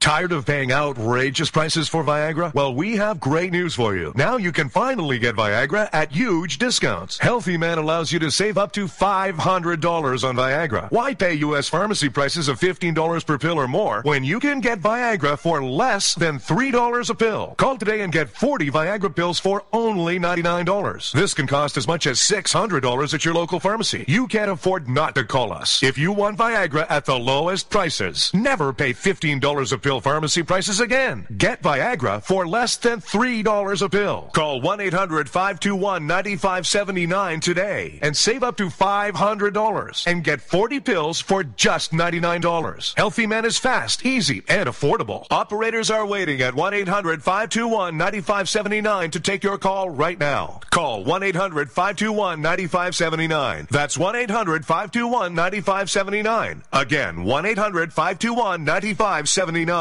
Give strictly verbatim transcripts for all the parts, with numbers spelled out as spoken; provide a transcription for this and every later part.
Tired of paying outrageous prices for Viagra? Well, we have great news for you. Now you can finally get Viagra at huge discounts. Healthy Man allows you to save up to five hundred dollars on Viagra. Why pay U S pharmacy prices of fifteen dollars per pill or more when you can get Viagra for less than three dollars a pill? Call today and get forty Viagra pills for only ninety-nine dollars. This can cost as much as six hundred dollars at your local pharmacy. You can't afford not to call us. If you want Viagra at the lowest prices, never pay fifteen dollars a pill pharmacy prices again. Get Viagra for less than three dollars a pill. Call one eight hundred five two one nine five seven nine today and save up to five hundred dollars and get forty pills for just ninety-nine dollars. Healthy Man is fast, easy, and affordable. Operators are waiting at one eight hundred five two one nine five seven nine to take your call right now. Call one eight hundred five two one nine five seven nine. That's one eight hundred five two one nine five seven nine. Again, one eight hundred five two one nine five seven nine.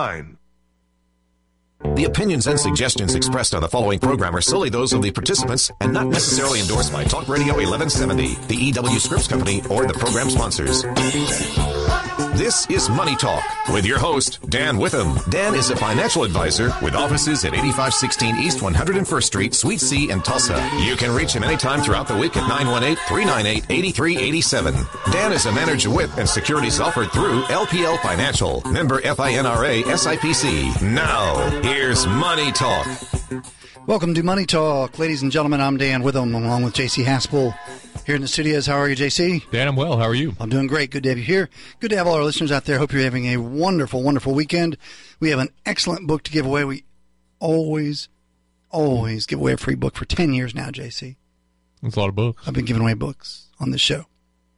The opinions and suggestions expressed on the following program are solely those of the participants and not necessarily endorsed by Talk Radio eleven seventy, the E W Scripps Company, or the program sponsors. This is Money Talk with your host, Dan Witham. Dan is a financial advisor with offices at eighty-five sixteen East one hundred first Street, Suite C in Tulsa. You can reach him anytime throughout the week at nine one eight, three nine eight, eight three eight seven. Dan is a manager with and securities offered through L P L Financial, member FINRA S I P C. Now, here's Money Talk. Welcome to Money Talk. Ladies and gentlemen, I'm Dan Witham along with J C Haspel here in the studios. How are you, J C? Dan, I'm well. How are you? I'm doing great. Good to have you here. Good to have all our listeners out there. Hope you're having a wonderful, wonderful weekend. We have an excellent book to give away. We always, always give away a free book for ten years now, J C. That's a lot of books. I've been giving away books on this show.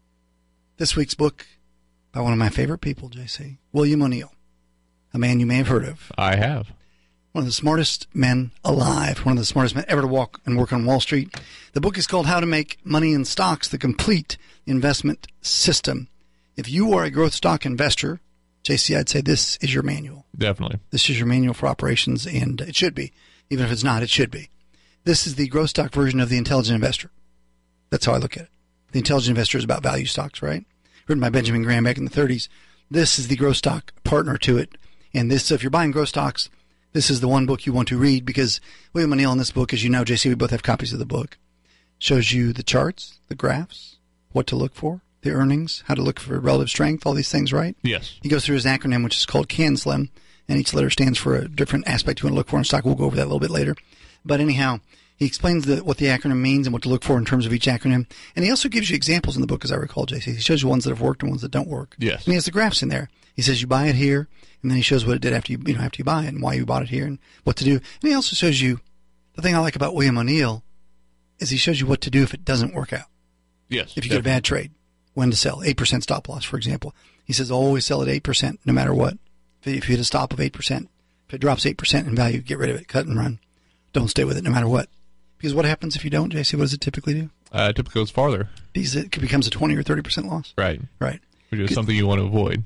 This week's book by one of my favorite people, J C, William O'Neill, a man you may have heard of. I have. One of the smartest men alive, one of the smartest men ever to walk and work on Wall Street. The book is called How to Make Money in Stocks, the Complete Investment System. If you are a growth stock investor, J C, I'd say this is your manual. Definitely. This is your manual for operations, and it should be. Even if it's not, it should be. This is the growth stock version of The Intelligent Investor. That's how I look at it. The Intelligent Investor is about value stocks, right? Written by Benjamin Graham back in the thirties. This is the growth stock partner to it. And this, so if you're buying growth stocks, this is the one book you want to read because William O'Neill in this book, as you know, J C, we both have copies of the book, shows you the charts, the graphs, what to look for, the earnings, how to look for relative strength, all these things, right? Yes. He goes through his acronym, which is called CANSLIM, and each letter stands for a different aspect you want to look for in stock. We'll go over that a little bit later. But anyhow, he explains the, what the acronym means and what to look for in terms of each acronym. And he also gives you examples in the book, as I recall, J C. He shows you ones that have worked and ones that don't work. Yes. And he has the graphs in there. He says you buy it here, and then he shows what it did after you, you know, after you buy it and why you bought it here and what to do. And he also shows you, the thing I like about William O'Neill is he shows you what to do if it doesn't work out. Yes. If you definitely. get a bad trade, when to sell. eight percent stop loss, for example. He says always sell at eight percent no matter what. If you hit a stop of eight percent, if it drops eight percent in value, get rid of it, cut and run. Don't stay with it no matter what. Because what happens if you don't, J C? What does it typically do? Uh, it typically goes farther. Because it becomes a twenty or thirty percent loss. Right. Right. Which is something you want to avoid.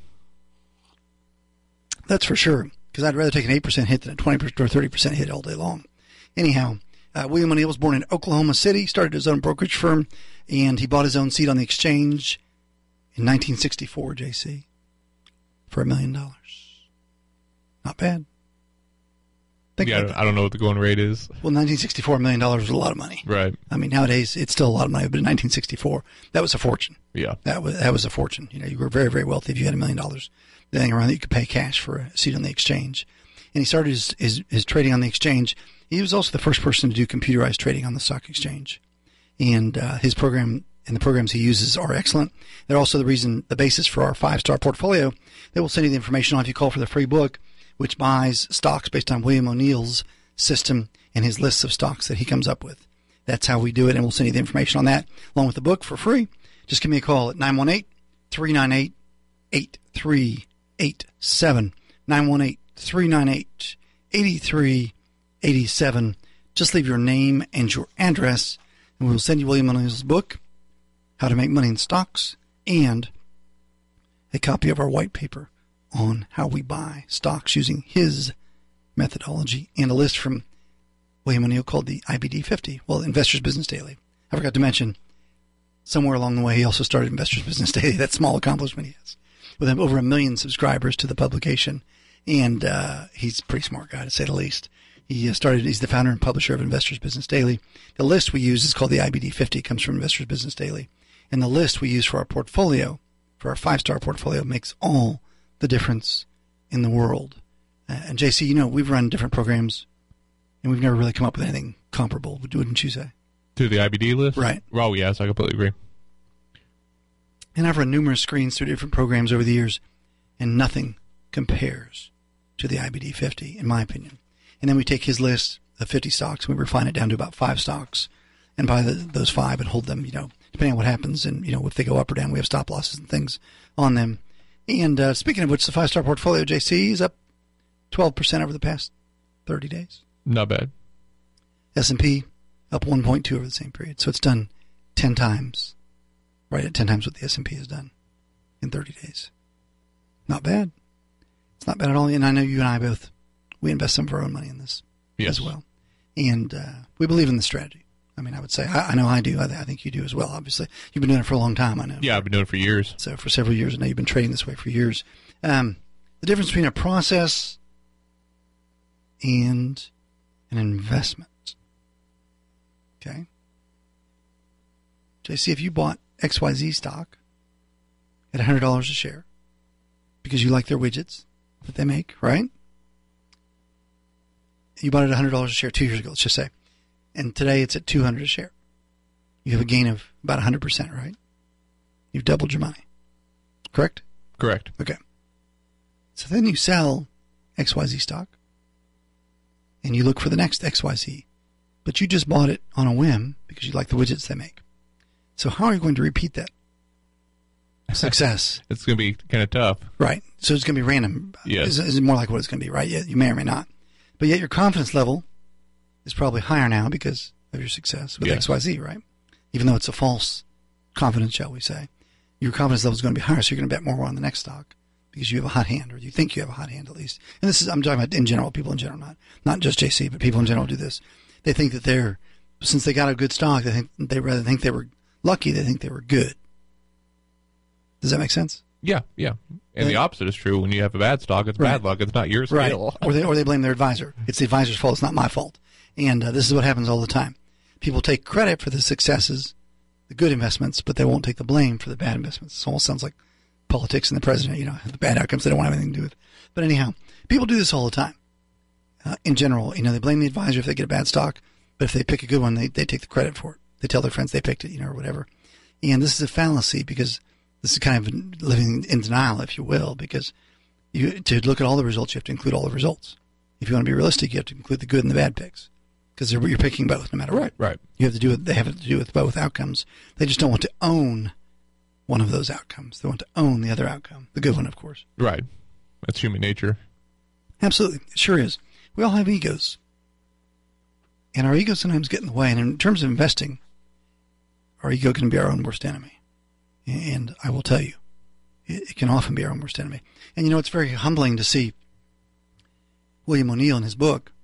That's for sure. Because I'd rather take an eight percent hit than a twenty or thirty percent hit all day long. Anyhow, uh, William O'Neill was born in Oklahoma City, started his own brokerage firm, and he bought his own seat on the exchange in nineteen sixty-four, J C, for a million dollars. Not bad. Think yeah, I don't know what the going rate is. Well, nineteen sixty-four, a million dollars was a lot of money. Right. I mean, nowadays it's still a lot of money, but in nineteen sixty-four, that was a fortune. Yeah. That was that was a fortune. You know, you were very, very wealthy if you had a million dollars laying around that you could pay cash for a seat on the exchange. And he started his, his, his trading on the exchange. He was also the first person to do computerized trading on the stock exchange. And uh, his program and the programs he uses are excellent. They're also the reason, the basis for our five-star portfolio. They will send you the information on if you call for the free book, which buys stocks based on William O'Neill's system and his lists of stocks that he comes up with. That's how we do it, and we'll send you the information on that along with the book for free. Just give me a call at nine one eight, three nine eight, eight three eight seven, nine one eight, three nine eight, eight three eight seven. Just leave your name and your address, and we will send you William O'Neill's book, How to Make Money in Stocks, and a copy of our white paper on how we buy stocks using his methodology, and a list from William O'Neill called the I B D fifty, well, Investors Business Daily. I forgot to mention, somewhere along the way, he also started Investors Business Daily, that small accomplishment he has, with over a million subscribers to the publication. And uh, he's a pretty smart guy, to say the least. He uh, started, he's the founder and publisher of Investors Business Daily. The list we use is called the I B D fifty. It comes from Investors Business Daily. And the list we use for our portfolio, for our five-star portfolio, makes all the difference in the world. Uh, and J C, you know, we've run different programs, and we've never really come up with anything comparable, wouldn't you say? To the I B D list? Right. Oh, yes, I completely agree. And I've run numerous screens through different programs over the years, and nothing compares to the I B D fifty, in my opinion. And then we take his list of fifty stocks, and we refine it down to about five stocks, and buy the, those five and hold them, you know, depending on what happens. And, you know, if they go up or down, we have stop losses and things on them. And uh, speaking of which, the five-star portfolio, J C, is up twelve percent over the past thirty days. Not bad. S and P up one point two over the same period. So it's done ten times, right at ten times what the S and P has done in thirty days. Not bad. It's not bad at all. And I know you and I both, we invest some of our own money in this yes. as well. And uh, we believe in the strategy. I mean, I would say, I, I know I do. I, I think you do as well, obviously. You've been doing it for a long time, I know. Yeah, I've been doing it for years. So for several years, I know you've been trading this way for years. Um, the difference between a process and an investment. Okay? J C, if you bought X Y Z stock at one hundred dollars a share because you like their widgets that they make, right? You bought it at one hundred dollars a share two years ago, let's just say. And today it's at two hundred dollars a share. You have a gain of about one hundred percent, right? You've doubled your money. Correct? Correct. Okay. So then you sell X Y Z stock and you look for the next X Y Z, but you just bought it on a whim because you like the widgets they make. So how are you going to repeat that success? It's going to be kind of tough. Right. So it's going to be random. Yes. Is, is it more like what it's going to be, right? Yeah, you may or may not. But yet your confidence level is probably higher now because of your success with yes. X Y Z, right? Even though it's a false confidence, shall we say. Your confidence level is going to be higher, so you're going to bet more on the next stock because you have a hot hand, or you think you have a hot hand at least. And this is, I'm talking about in general, people in general, not not just J C, but people in general do this. They think that they're, since they got a good stock, they think they rather think they were lucky, they think they were good. Does that make sense? Yeah, yeah. And they, the opposite is true. When you have a bad stock, it's right. bad luck. It's not your right. skill. or they or they blame their advisor. It's the advisor's fault. It's not my fault. And uh, this is what happens all the time. People take credit for the successes, the good investments, but they won't take the blame for the bad investments. It almost sounds like politics and the president, you know, the bad outcomes they don't have anything to do with. But anyhow, people do this all the time. Uh, in general, you know, they blame the advisor if they get a bad stock, but if they pick a good one, they, they take the credit for it. They tell their friends they picked it, you know, or whatever. And this is a fallacy because this is kind of living in denial, if you will, because you to look at all the results, you have to include all the results. If you want to be realistic, you have to include the good and the bad picks because you're picking both no matter what. Right, right. You have to do it. They have to do with both outcomes. They just don't want to own one of those outcomes. They want to own the other outcome, the good one, of course. Right. That's human nature. Absolutely. It sure is. We all have egos. And our ego sometimes get in the way. And in terms of investing, our ego can be our own worst enemy. And I will tell you, it can often be our own worst enemy. And, you know, it's very humbling to see William O'Neill in his book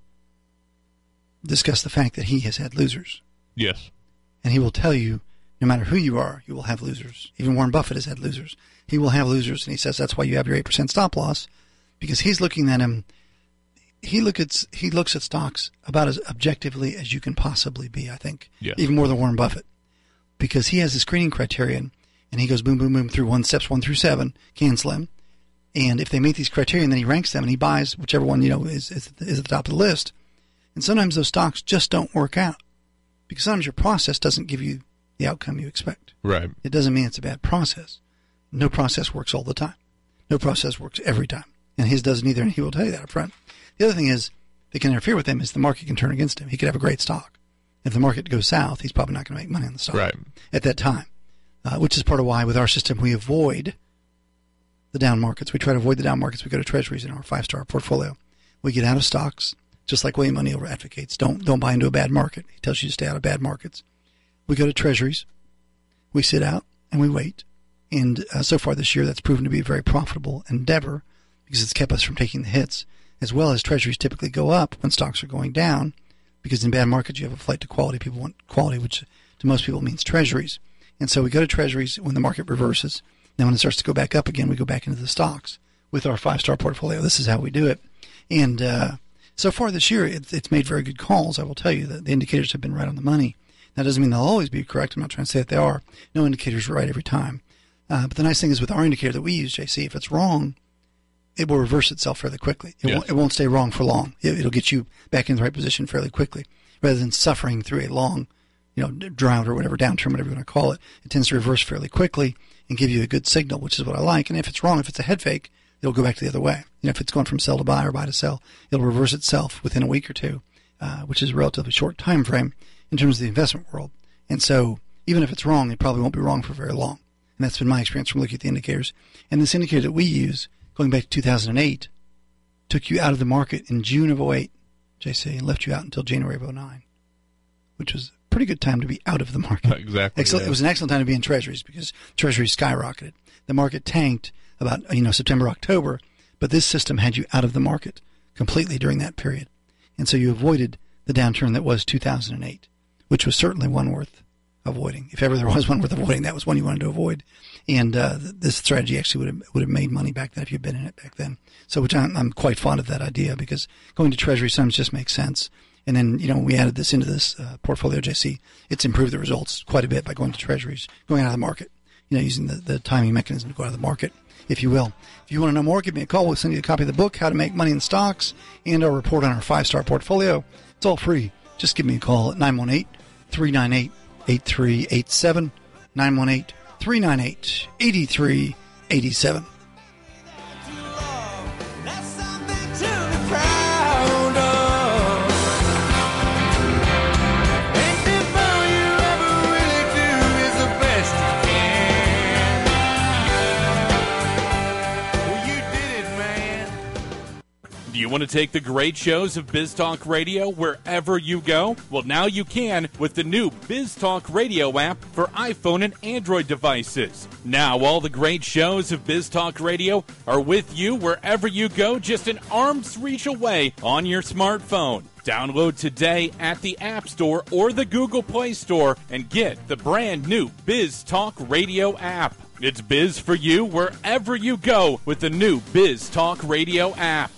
discuss the fact that he has had losers. Yes. And he will tell you, no matter who you are, you will have losers. Even Warren Buffett has had losers. He will have losers, and he says that's why you have your eight percent stop loss, because he's looking at him. He look at he looks at stocks about as objectively as you can possibly be, I think, yes. even more than Warren Buffett, because he has a screening criterion, and he goes boom, boom, boom through one steps one through seven, cancel him, and if they meet these criterion, then he ranks them and he buys whichever one you know is is, is at the top of the list. And sometimes those stocks just don't work out because sometimes your process doesn't give you the outcome you expect. Right. It doesn't mean it's a bad process. No process works all the time. No process works every time. And his doesn't either, and he will tell you that up front. The other thing is, that can interfere with him is the market can turn against him. He could have a great stock. If the market goes south, he's probably not going to make money on the stock right. at that time, uh, which is part of why with our system we avoid the down markets. We try to avoid the down markets. We go to treasuries in our five-star portfolio. We get out of stocks, just like William O'Neill advocates. Don't, don't buy into a bad market. He tells you to stay out of bad markets. We go to treasuries. We sit out and we wait. And uh, so far this year, that's proven to be a very profitable endeavor because it's kept us from taking the hits, as well as treasuries typically go up when stocks are going down, because in bad markets you have a flight to quality. People want quality, which to most people means treasuries. And so we go to treasuries when the market reverses. Then when it starts to go back up again, we go back into the stocks. with our five-star portfolio. This is how we do it. And uh, so far this year, it, it's made very good calls. I will tell you that the indicators have been right on the money. That doesn't mean they'll always be correct. I'm not trying to say that they are. No indicator's right every time. Uh, but the nice thing is with our indicator that we use, J C, if it's wrong, it will reverse itself fairly quickly. It, yes. won't, it won't stay wrong for long. It, it'll get you back in the right position fairly quickly, rather than suffering through a long, you know, drought or whatever, downturn, whatever you want to call it. It tends to reverse fairly quickly and give you a good signal, which is what I like. And if it's wrong, if it's a head fake, it'll go back to the other way. You know, if it's going from sell to buy or buy to sell, it'll reverse itself within a week or two, uh, which is a relatively short time frame in terms of the investment world. And so even if it's wrong, it probably won't be wrong for very long. And that's been my experience from looking at the indicators. And this indicator that we use, going back to two thousand eight, took you out of the market in June of oh eight, J C, and left you out until January of oh nine, which was a pretty good time to be out of the market. Exactly. Excellent. Yeah. It was an excellent time to be in treasuries because treasuries skyrocketed. The market tanked about, you know, September, October, but this system had you out of the market completely during that period. And so you avoided the downturn that was two thousand eight, which was certainly one worth avoiding. If ever there was one worth avoiding, that was one you wanted to avoid. And uh, this strategy actually would have would have made money back then if you'd been in it back then. So which I'm, I'm quite fond of that idea because going to treasury sometimes just makes sense. And then, you know, we added this into this uh, portfolio, J C. It's improved the results quite a bit by going to treasuries, going out of the market, you know, using the, the timing mechanism to go out of the market, if you will. If you want to know more, give me a call. We'll send you a copy of the book, How to Make Money in Stocks, and our report on our five-star portfolio. It's all free. Just give me a call at nine one eight, three nine eight, eight three eight seven, nine one eight, three nine eight, eight three eight seven. Do you want to take the great shows of Biz Talk Radio wherever you go? Well, now you can with the new Biz Talk Radio app for iPhone and Android devices. Now, all the great shows of Biz Talk Radio are with you wherever you go, just an arm's reach away on your smartphone. Download today at the App Store or the Google Play Store and get the brand new Biz Talk Radio app. It's Biz for you wherever you go with the new Biz Talk Radio app.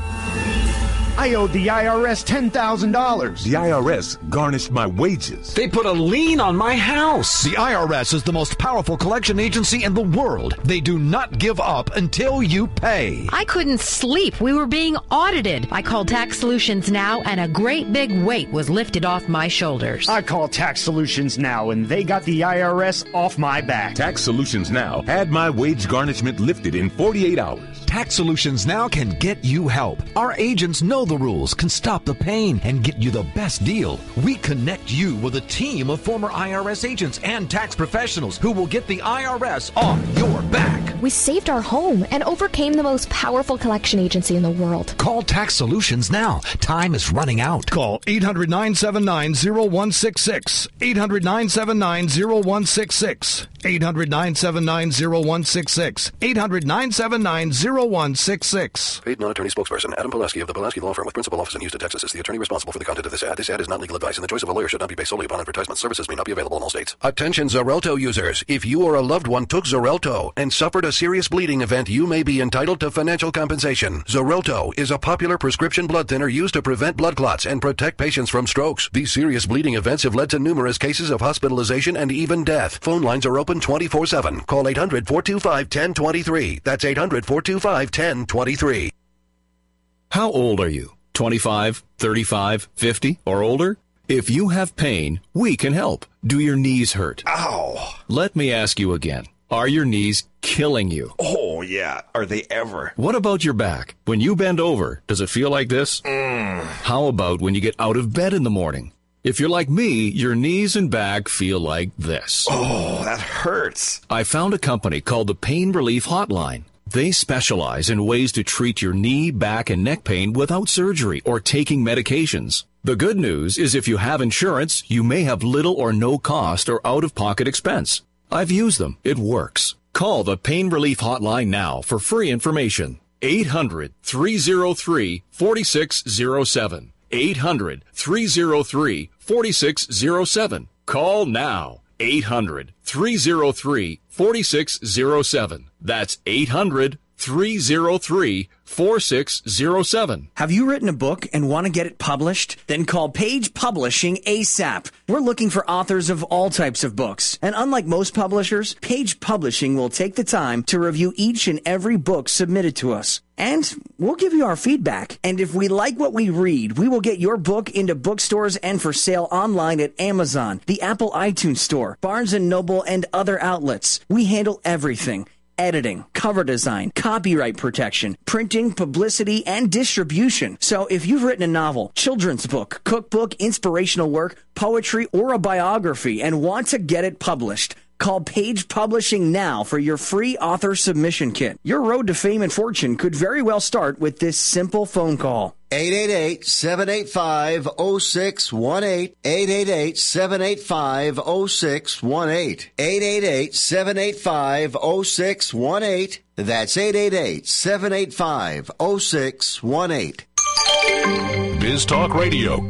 I owed the I R S ten thousand dollars. The I R S garnished my wages. They put a lien on my house. The I R S is the most powerful collection agency in the world. They do not give up until you pay. I couldn't sleep. We were being audited. I called Tax Solutions Now, and a great big weight was lifted off my shoulders. I called Tax Solutions Now, and they got the I R S off my back. Tax Solutions Now had my wage garnishment lifted in forty-eight hours. Tax Solutions Now can get you help. Our agents know the rules, can stop the pain, and get you the best deal. We connect you with a team of former I R S agents and tax professionals who will get the I R S off your back. We saved our home and overcame the most powerful collection agency in the world. Call Tax Solutions now. Time is running out. Call eight hundred, nine seven nine, zero one six six. eight hundred, nine seven nine, zero one six six. eight hundred, nine seven nine, zero one six six. eight hundred, nine seven nine, zero one six six. Paid non-attorney spokesperson Adam Pulaski of the Pulaski Law Firm with principal office in Houston, Texas is the attorney responsible for the content of this ad. This ad is not legal advice, and the choice of a lawyer should not be based solely upon advertisement. Services may not be available in all states. Attention Xarelto users. If you or a loved one took Xarelto and suffered a serious bleeding event, you may be entitled to financial compensation. Xarelto is a popular prescription blood thinner used to prevent blood clots and protect patients from strokes. These serious bleeding events have led to numerous cases of hospitalization and even death. Phone lines are open twenty-four seven. Call eight hundred, four two five, one zero two three. That's eight hundred, four two five, one zero two three. How old are you? twenty-five, thirty-five, fifty, or older? If you have pain, we can help. Do your knees hurt? Ow! Let me ask you again. Are your knees killing you? Oh, yeah. Are they ever? What about your back? When you bend over, does it feel like this? Mm. How about when you get out of bed in the morning? If you're like me, your knees and back feel like this. Oh, that hurts. I found a company called the Pain Relief Hotline. They specialize in ways to treat your knee, back, and neck pain without surgery or taking medications. The good news is if you have insurance, you may have little or no cost or out-of-pocket expense. I've used them. It works. Call the Pain Relief Hotline now for free information. eight hundred, three oh three, four six oh seven. eight hundred, three oh three, four six oh seven. Call now. eight hundred, three oh three, four six oh seven. That's eight hundred, three oh three, four six oh seven. Have you written a book and want to get it published? Then call Page Publishing ASAP. We're looking for authors of all types of books. And unlike most publishers, Page Publishing will take the time to review each and every book submitted to us. And we'll give you our feedback. And if we like what we read, we will get your book into bookstores and for sale online at Amazon, the Apple iTunes Store, Barnes and Noble, and other outlets. We handle everything. Editing, cover design, copyright protection, printing, publicity, and distribution. So if you've written a novel, children's book, cookbook, inspirational work, poetry, or a biography and want to get it published, call Page Publishing now for your free author submission kit. Your road to fame and fortune could very well start with this simple phone call. eight eight eight, seven eight five, oh six one eight. eight eight eight, seven eight five, oh six one eight. eight eight eight, seven eight five, oh six one eight. That's eight eight eight, seven eight five, oh six one eight. Biz Talk Radio.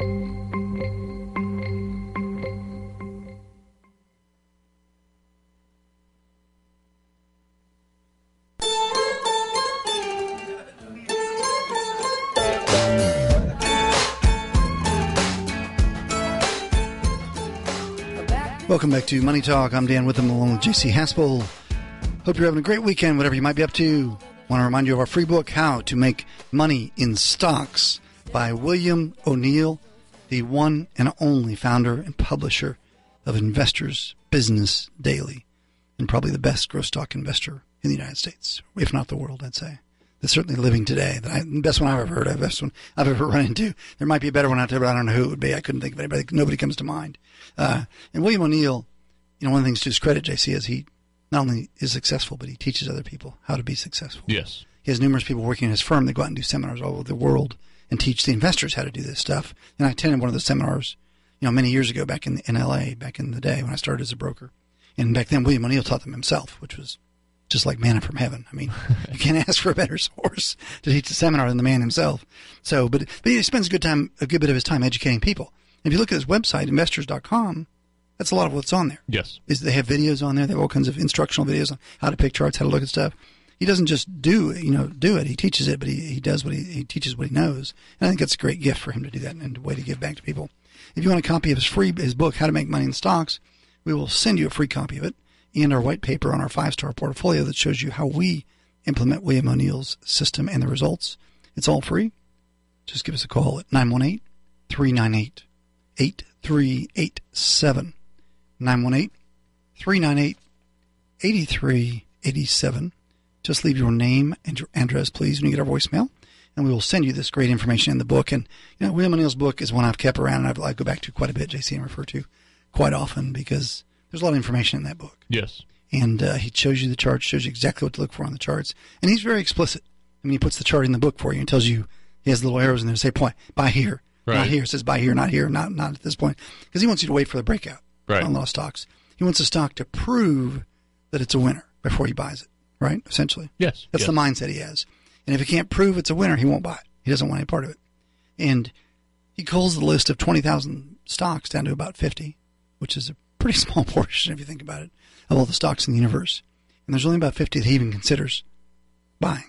Welcome back to Money Talk. I'm Dan Witham along with J C Haspel. Hope you're having a great weekend, whatever you might be up to. Want to remind you of our free book, How to Make Money in Stocks, by William O'Neill, the one and only founder and publisher of Investors Business Daily, and probably the best growth stock investor in the United States, if not the world, I'd say. That's certainly living today. The best one I've ever heard of, best one I've ever run into. There might be a better one out there, but I don't know who it would be. I couldn't think of anybody. Nobody comes to mind. Uh, and William O'Neill, you know, one of the things to his credit, J C, is he not only is successful, but he teaches other people how to be successful. Yes. He has numerous people working in his firm that go out and do seminars all over the world and teach the investors how to do this stuff. And I attended one of the seminars, you know, many years ago back in, in L A, back in the day when I started as a broker. And back then, William O'Neill taught them himself, which was just like manna from heaven. I mean, you can't ask for a better source to teach a seminar than the man himself. So, but, but he spends a good time, a good bit of his time educating people. If you look at his website, investors dot com, that's a lot of what's on there. Yes. Is they have videos on there. They have all kinds of instructional videos on how to pick charts, how to look at stuff. He doesn't just do, you know, do it. He teaches it, but he, he does what he, he teaches what he knows. And I think that's a great gift for him to do that and a way to give back to people. If you want a copy of his free, his book, How to Make Money in Stocks, we will send you a free copy of it and our white paper on our five-star portfolio that shows you how we implement William O'Neill's system and the results. It's all free. Just give us a call at nine one eight, three nine eight, eight three eight seven. nine one eight, three nine eight, eight three eight seven. Just leave your name and your address, please, when you get our voicemail, and we will send you this great information in the book. And, you know, William O'Neill's book is one I've kept around and I've, I go back to quite a bit, J C, and refer to quite often because there's a lot of information in that book. Yes. And uh, he shows you the charts, shows you exactly what to look for on the charts. And he's very explicit. I mean, he puts the chart in the book for you and tells you, he has little arrows in there to say, point, buy here, right. Not here. It says buy here, not here, not not at this point. Because he wants you to wait for the breakout right. on a lot of stocks. He wants a stock to prove that it's a winner before he buys it, right? Essentially. Yes. That's yes. the mindset he has. And if he can't prove it's a winner, he won't buy it. He doesn't want any part of it. And he culls the list of twenty thousand stocks down to about fifty, which is a pretty small portion if you think about it, of all the stocks in the universe. And there's only about fifty that he even considers buying.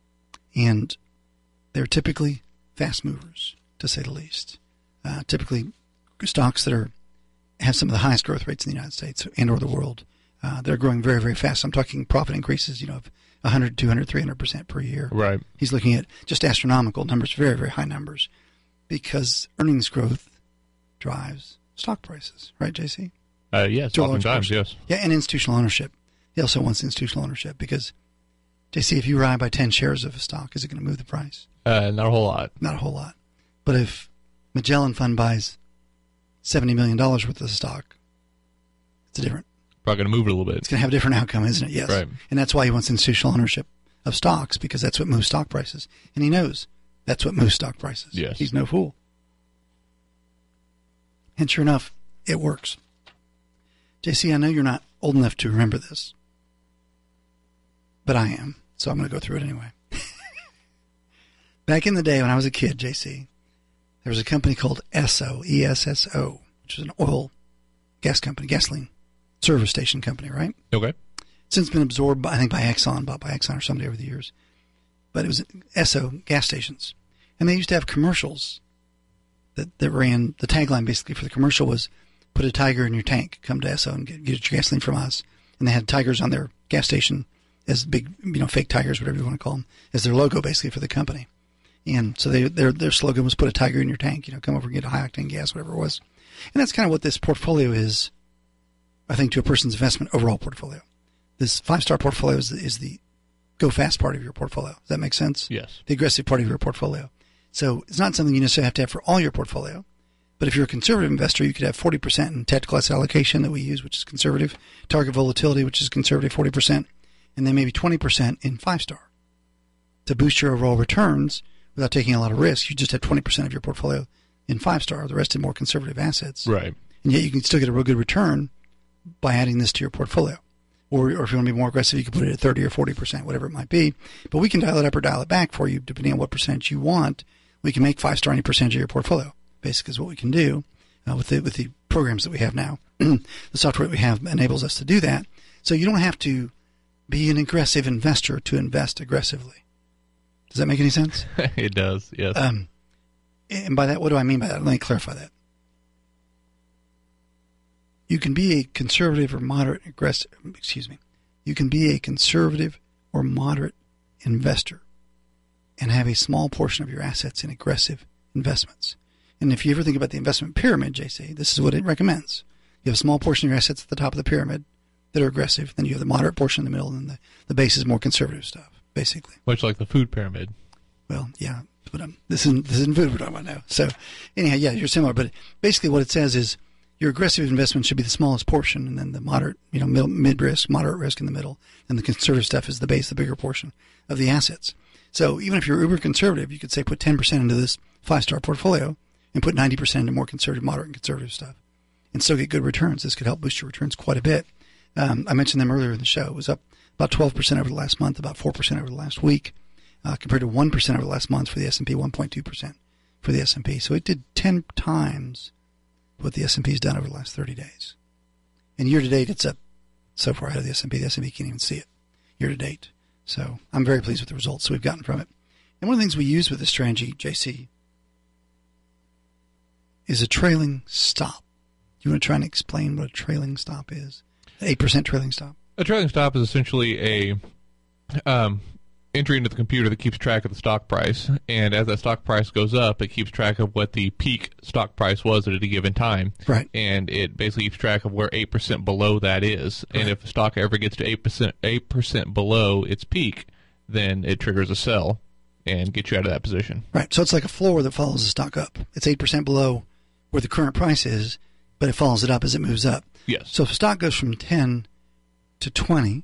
And they're typically fast movers, to say the least. Uh, typically stocks that are have some of the highest growth rates in the United States and or the world. Uh, they're growing very, very fast. I'm talking profit increases, you know, of one hundred, two hundred, three hundred percent per year. Right. He's looking at just astronomical numbers, very, very high numbers, because earnings growth drives stock prices, right, J C? Uh, yes, oftentimes, yes. Yeah, and institutional ownership. He also wants institutional ownership because, J C, if you buy by ten shares of a stock, is it going to move the price? Uh, not a whole lot. Not a whole lot. But if Magellan Fund buys seventy million dollars worth of stock, it's a different. Probably going to move it a little bit. It's going to have a different outcome, isn't it? Yes. Right. And that's why he wants institutional ownership of stocks, because that's what moves stock prices. And he knows that's what moves stock prices. Yes. He's no fool. And sure enough, it works. J C, I know you're not old enough to remember this, but I am, so I'm going to go through it anyway. Back in the day when I was a kid, J C, there was a company called Esso, E S S O, which is an oil gas company, gasoline service station company, right? Okay. since been absorbed, by, I think, by Exxon, bought by Exxon or somebody over the years. But it was Esso gas stations. And they used to have commercials that, that ran, the tagline basically for the commercial was, put a tiger in your tank, come to Esso and get, get your gasoline from us. And they had tigers on their gas station as big, you know, fake tigers, whatever you want to call them, as their logo basically for the company. And so they, their their slogan was put a tiger in your tank, you know, come over and get a high octane gas, whatever it was. And that's kind of what this portfolio is, I think, to a person's investment overall portfolio. This five-star portfolio is the, is the go fast part of your portfolio. Does that make sense? Yes. The aggressive part of your portfolio. So it's not something you necessarily have to have for all your portfolio. But if you're a conservative investor, you could have forty percent in tactical asset allocation that we use, which is conservative, target volatility, which is conservative, forty percent, and then maybe twenty percent in five-star. To boost your overall returns without taking a lot of risk, you just have twenty percent of your portfolio in five-star, the rest in more conservative assets. Right. And yet you can still get a real good return by adding this to your portfolio. Or, or if you want to be more aggressive, you can put it at thirty or forty percent, whatever it might be. But we can dial it up or dial it back for you, depending on what percentage you want. We can make five-star any percentage of your portfolio. Basically is what we can do uh, with the with the programs that we have now. The software that we have enables us to do that. So you don't have to be an aggressive investor to invest aggressively. Does that make any sense? It does, yes. Um, and by that, what do I mean by that? Let me clarify that. You can be a conservative or moderate aggressive, excuse me. You can be a conservative or moderate investor and have a small portion of your assets in aggressive investments. And if you ever think about the investment pyramid, J C, this is what it recommends. You have a small portion of your assets at the top of the pyramid that are aggressive. Then you have the moderate portion in the middle, and then the, the base is more conservative stuff, basically. Much like the food pyramid. Well, yeah, but um, this isn't this isn't food we're talking about now. So anyhow, yeah, you're similar. But basically what it says is your aggressive investment should be the smallest portion, and then the moderate, you know, middle, mid-risk, moderate risk in the middle, and the conservative stuff is the base, the bigger portion of the assets. So even if you're uber conservative, you could say put ten percent into this five-star portfolio, and put ninety percent into more conservative, moderate, and conservative stuff, and still get good returns. This could help boost your returns quite a bit. Um, I mentioned them earlier in the show. It was up about twelve percent over the last month, about four percent over the last week, uh, compared to one percent over the last month for the S and P, one point two percent for the S and P. So it did ten times what the S and P's done over the last thirty days. And year to date, it's up so far ahead of the S and P. The S and P can't even see it year to date. So I'm very pleased with the results we've gotten from it. And one of the things we use with this strategy, J C, is a trailing stop. You want to try and explain what a trailing stop is? eight percent trailing stop. A trailing stop is essentially a um, entry into the computer that keeps track of the stock price. And as that stock price goes up, it keeps track of what the peak stock price was at a given time. Right. And it basically keeps track of where eight percent below that is. Right. And if a stock ever gets to eight percent, eight percent below its peak, then it triggers a sell and gets you out of that position. Right. So it's like a floor that follows the stock up. It's eight percent below where the current price is, but it follows it up as it moves up. Yes. So if a stock goes from ten to twenty,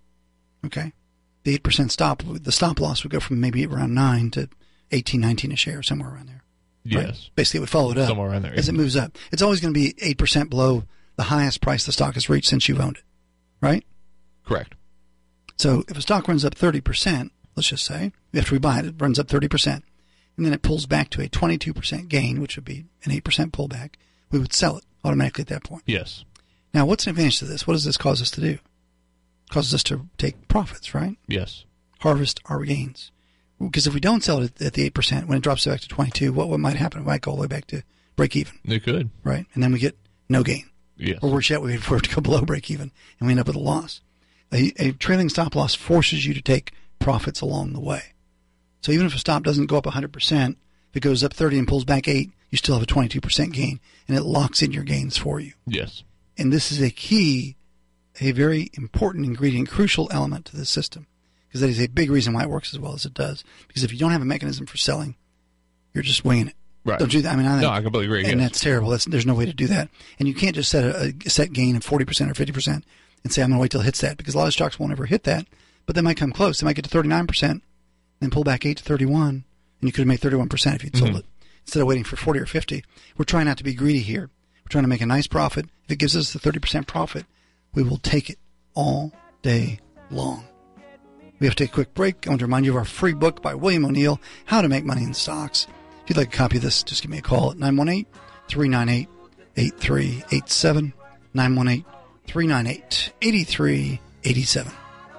okay, the eight percent stop, the stop loss would go from maybe around nine to eighteen, nineteen a share, somewhere around there. Yes. Right? Basically, it would follow it up somewhere around there, as yeah. it moves up. It's always going to be eight percent below the highest price the stock has reached since you've owned it, right? Correct. So if a stock runs up thirty percent, let's just say, after we buy it, it runs up thirty percent, and then it pulls back to a twenty-two percent gain, which would be an eight percent pullback, we would sell it automatically at that point. Yes. Now, what's an advantage to this? What does this cause us to do? It causes us to take profits, right? Yes. Harvest our gains. Because if we don't sell it at the eight percent, when it drops back to twenty-two, what, what might happen? It might go all the way back to break even. It could. Right? And then we get no gain. Yes. Or worse yet, we wait for it to go below break even, and we end up with a loss. A, a trailing stop loss forces you to take profits along the way. So even if a stop doesn't go up one hundred percent, if it goes up thirty and pulls back eight, you still have a twenty-two percent gain, and it locks in your gains for you. Yes. And this is a key, a very important ingredient, crucial element to this system, because that is a big reason why it works as well as it does. Because if you don't have a mechanism for selling, you're just winging it. Right. Don't you? I mean, I, no, I completely agree. And yes. that's terrible. That's, there's no way to do that. And you can't just set a, a set gain of forty percent or fifty percent and say, I'm going to wait till it hits that, because a lot of stocks won't ever hit that, but they might come close. They might get to thirty-nine percent, then pull back eight to thirty-one, and you could have made thirty-one percent if you'd sold mm-hmm. it. Instead of waiting for forty or fifty. We're trying not to be greedy here. We're trying to make a nice profit. If it gives us the thirty percent profit, we will take it all day long. We have to take a quick break. I want to remind you of our free book by William O'Neill, How to Make Money in Stocks. If you'd like a copy of this, just give me a call at nine one eight, three nine eight, eight three eight seven, nine one eight, three nine eight, eight three eighty-seven.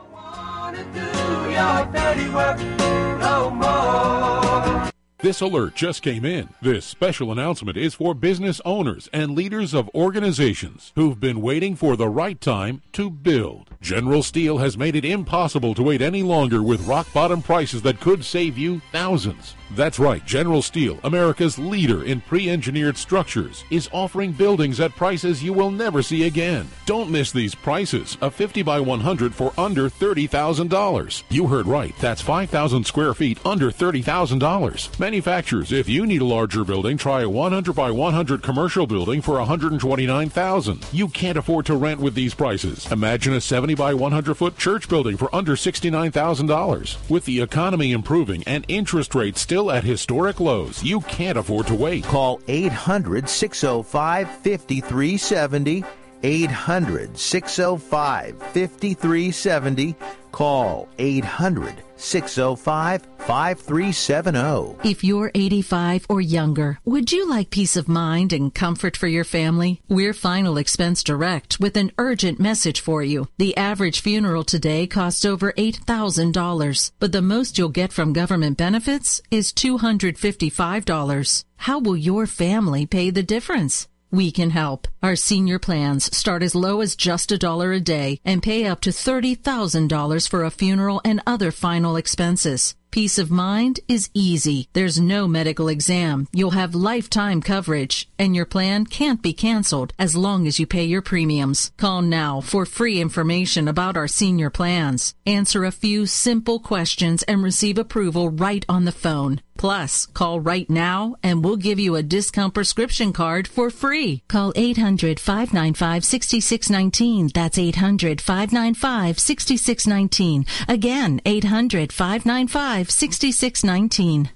This alert just came in. This special announcement is for business owners and leaders of organizations who've been waiting for the right time to build. General Steel has made it impossible to wait any longer with rock-bottom prices that could save you thousands. That's right, General Steel, America's leader in pre-engineered structures, is offering buildings at prices you will never see again. Don't miss these prices. A fifty by one hundred for under thirty thousand dollars. You heard right. That's five thousand square feet under thirty thousand dollars. Manufacturers, if you need a larger building, try a one hundred by one hundred commercial building for one hundred twenty-nine thousand dollars. You can't afford to rent with these prices. Imagine a seventy by one hundred foot church building for under sixty-nine thousand dollars. With the economy improving and interest rates still at historic lows, you can't afford to wait. Call eight hundred, six oh five, five three seven oh. eight hundred, six oh five, five three seven oh. Call eight hundred, six oh five, five three seven oh. If you're eighty-five or younger, would you like peace of mind and comfort for your family? We're Final Expense Direct with an urgent message for you. The average funeral today costs over eight thousand dollars, but the most you'll get from government benefits is two hundred fifty-five dollars. How will your family pay the difference? We can help. Our senior plans start as low as just a dollar a day and pay up to thirty thousand dollars for a funeral and other final expenses. Peace of mind is easy. There's no medical exam. You'll have lifetime coverage, and your plan can't be canceled as long as you pay your premiums. Call now for free information about our senior plans. Answer a few simple questions and receive approval right on the phone. Plus, call right now and we'll give you a discount prescription card for free. Call eight hundred, five nine five, six six one nine. That's eight hundred, five nine five, six six one nine. Again, eight hundred, five nine five, six six one nine.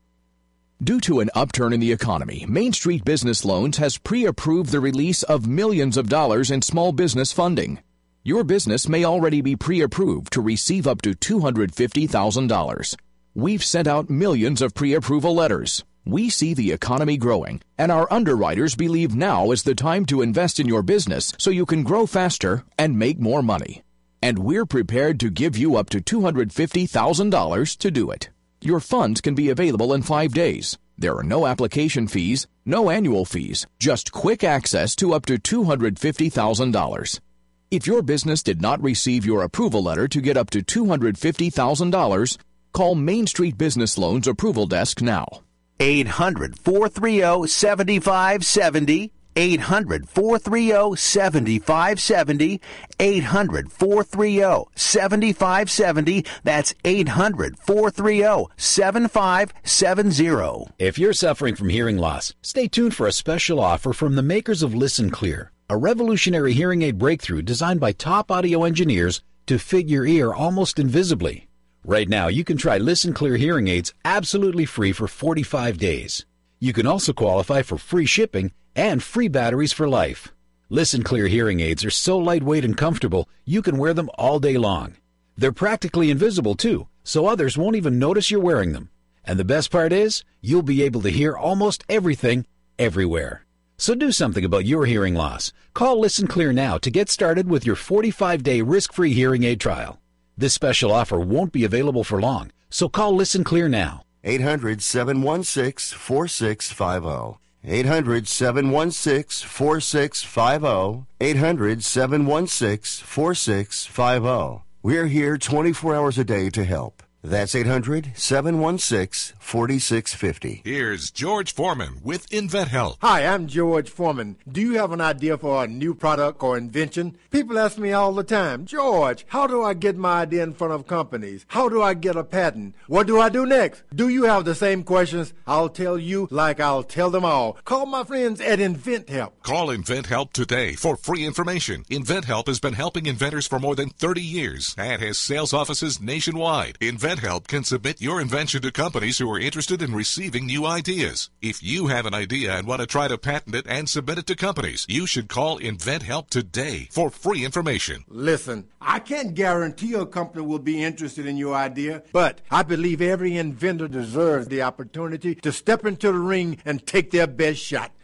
Due to an upturn in the economy, Main Street Business Loans has pre-approved the release of millions of dollars in small business funding. Your business may already be pre-approved to receive up to two hundred fifty thousand dollars. We've sent out millions of pre-approval letters. We see the economy growing, and our underwriters believe now is the time to invest in your business so you can grow faster and make more money. And we're prepared to give you up to two hundred fifty thousand dollars to do it. Your funds can be available in five days. There are no application fees, no annual fees, just quick access to up to two hundred fifty thousand dollars. If your business did not receive your approval letter to get up to two hundred fifty thousand dollars, call Main Street Business Loans Approval Desk now. eight hundred, four three zero, seven five seven zero. eight hundred, four three zero, seven five seven zero. eight hundred, four three zero, seven five seven zero. That's eight hundred, four three zero, seven five seven zero. If you're suffering from hearing loss, stay tuned for a special offer from the makers of Listen Clear, a revolutionary hearing aid breakthrough designed by top audio engineers to fit your ear almost invisibly. Right now, you can try Listen Clear hearing aids absolutely free for forty-five days. You can also qualify for free shipping and free batteries for life. Listen Clear hearing aids are so lightweight and comfortable, you can wear them all day long. They're practically invisible, too, so others won't even notice you're wearing them. And the best part is, you'll be able to hear almost everything, everywhere. So do something about your hearing loss. Call Listen Clear now to get started with your forty-five day risk-free hearing aid trial. This special offer won't be available for long, so call Listen Clear now. eight hundred, seven one six, four six five zero. eight hundred, seven one six, four six five zero. eight hundred, seven one six, four six five zero. We're here twenty-four hours a day to help. That's eight hundred, seven one six, four six five zero. Here's George Foreman with InventHelp. Hi, I'm George Foreman. Do you have an idea for a new product or invention? People ask me all the time, George, how do I get my idea in front of companies? How do I get a patent? What do I do next? Do you have the same questions? I'll tell you like I'll tell them all. Call my friends at InventHelp. Call InventHelp today for free information. InventHelp has been helping inventors for more than thirty years and has sales offices nationwide. InventHelp can submit your invention to companies who are interested in receiving new ideas. If you have an idea and want to try to patent it and submit it to companies, you should call InventHelp today for free information. Listen, I can't guarantee a company will be interested in your idea, but I believe every inventor deserves the opportunity to step into the ring and take their best shot.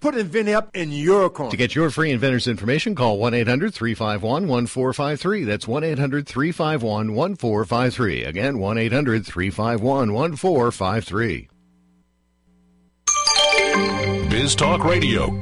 Put InventHelp in your corner. To get your free inventor's information, call one eight hundred three five one one four five three. That's one eight hundred three five one one four five three. Again, one eight hundred three five one one four five three. Biz Talk Radio.